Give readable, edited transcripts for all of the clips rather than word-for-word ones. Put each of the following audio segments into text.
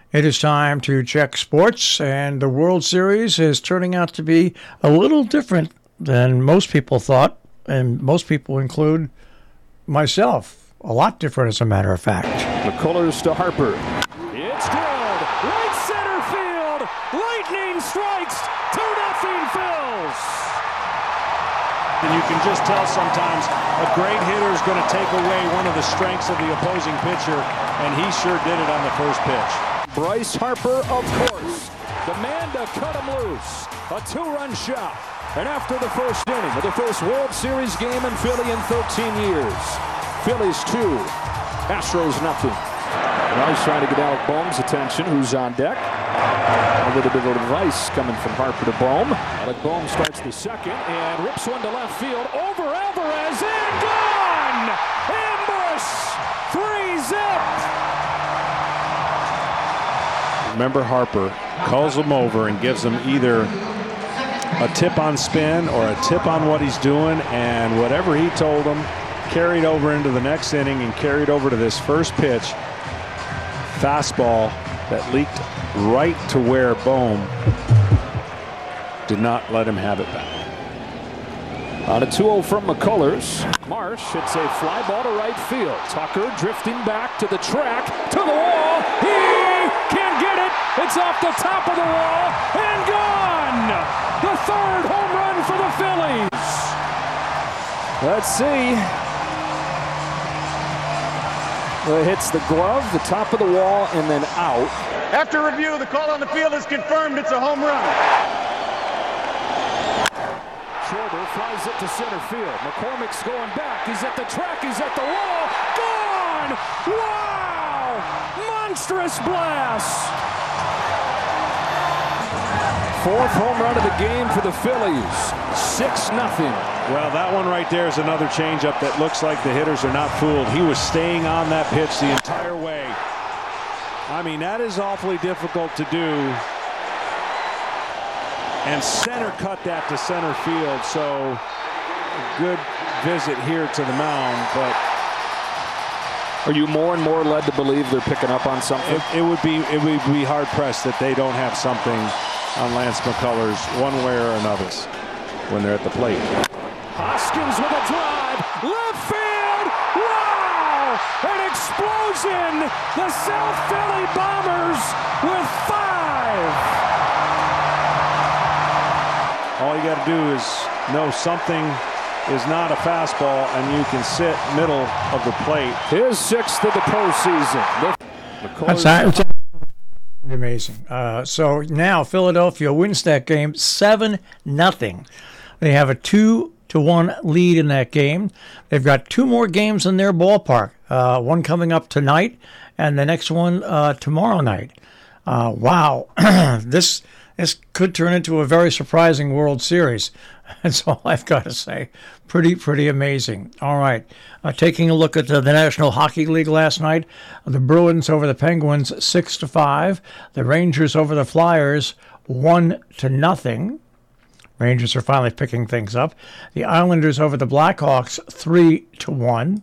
It is time to check sports, and the World Series is turning out to be a little different than most people thought, and most people include myself. A lot different, as a matter of fact. McCullers to Harper. It's drilled. Right center field. Lightning strikes. 2-0 Phils. And you can just tell sometimes a great hitter is going to take away one of the strengths of the opposing pitcher, and he sure did it on the first pitch. Bryce Harper, of course, the man to cut him loose. A 2-run shot. And after the first inning of the first World Series game in Philly in 13 years, Phillies 2, Astros nothing. Now he's trying to get Alec Boehm's attention, who's on deck. A little bit of advice coming from Harper to Boehm. Alec Boehm starts the second and rips one to left field. Over Alvarez and gone! Ambush! 3-zip! Remember, Harper calls him over and gives him either a tip on spin or a tip on what he's doing, and whatever he told him carried over into the next inning and carried over to this first pitch. Fastball that leaked right to where Boehm did not let him have it back. On a 2-0 from McCullers. Marsh hits a fly ball to right field. Tucker drifting back to the track, to the wall. He can't get it. It's off the top of the wall and gone. The third home run for the Phillies. Let's see. It hits the glove, the top of the wall, and then out. After review, the call on the field is confirmed. It's a home run. Schwarber flies it to center field. McCormick's going back. He's at the track. He's at the wall. Gone! Wow! Monstrous blast! Fourth home run of the game for the Phillies. 6-0. Well, that one right there is another changeup that looks like the hitters are not fooled. He was staying on that pitch the entire way. I mean, that is awfully difficult to do. And center cut that to center field, so good visit here to the mound. But are you more and more led to believe they're picking up on something? It would be hard pressed that they don't have something on Lance McCullers one way or another when they're at the plate. Hoskins with a drive, left field. Wow! An explosion. The South Philly Bombers with 5. All you got to do is know something is not a fastball, and you can sit middle of the plate. His 6th of the postseason. That's amazing. So now Philadelphia wins that game 7-0. They have a 2-1 lead in that game. They've got 2 more games in their ballpark. One coming up tonight, and the next one tomorrow night. Wow, this could turn into a very surprising World Series. That's all I've got to say. Pretty amazing. All right. Taking a look at the National Hockey League last night, the Bruins over the Penguins 6-5. The Rangers over the Flyers 1-0. Rangers are finally picking things up. The Islanders over the Blackhawks 3-1.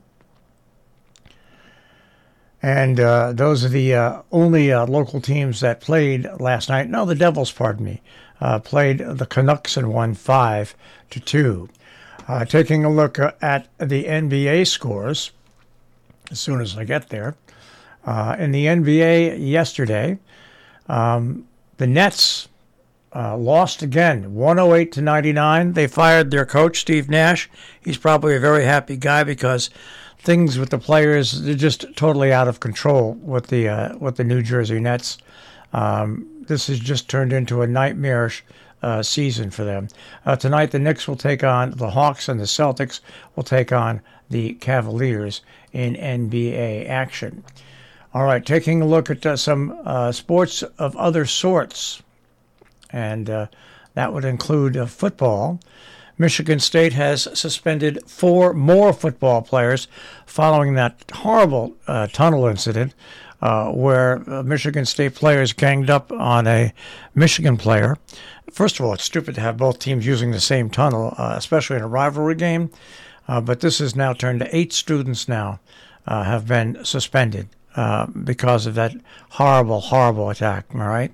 And those are the only local teams that played last night. No, the Devils, pardon me, played the Canucks and won 5-2. Taking a look at the NBA scores, as soon as I get there. In the NBA yesterday, the Nets lost again, 108-99. They fired their coach, Steve Nash. He's probably a very happy guy because things with the players, they're just totally out of control with the New Jersey Nets. This has just turned into a nightmarish season for them. Tonight, the Knicks will take on the Hawks, and the Celtics will take on the Cavaliers in NBA action. All right, taking a look at some sports of other sorts, and that would include football. Michigan State has suspended 4 more football players following that horrible tunnel incident where Michigan State players ganged up on a Michigan player. First of all, it's stupid to have both teams using the same tunnel, especially in a rivalry game. But this has now turned to 8 students now have been suspended because of that horrible, horrible attack. All right.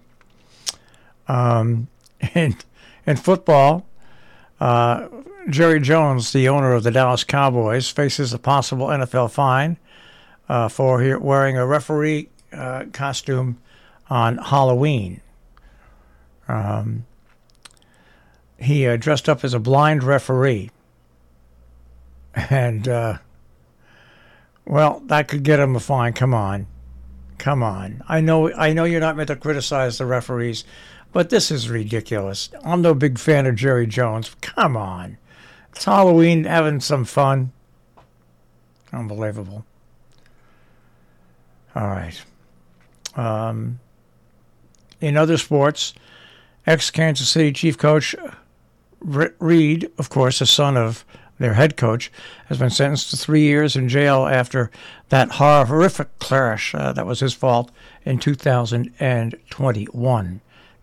In football, Jerry Jones, the owner of the Dallas Cowboys, faces a possible NFL fine for wearing a referee costume on Halloween. He dressed up as a blind referee. And, well, that could get him a fine. Come on. I know you're not meant to criticize the referees, but this is ridiculous. I'm no big fan of Jerry Jones. Come on. It's Halloween, having some fun. Unbelievable. All right. In other sports, ex-Kansas City Chief Coach Reed, of course, the son of their head coach, has been sentenced to 3 years in jail after that horrific crash that was his fault in 2021.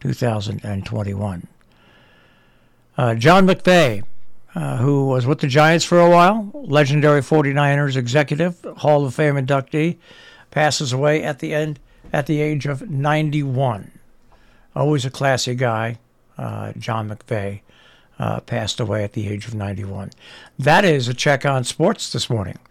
John McVay, who was with the Giants for a while, legendary 49ers executive, Hall of Fame inductee, passes away at the age of 91. Always a classy guy, John McVay, passed away at the age of 91. That is a check on sports this morning.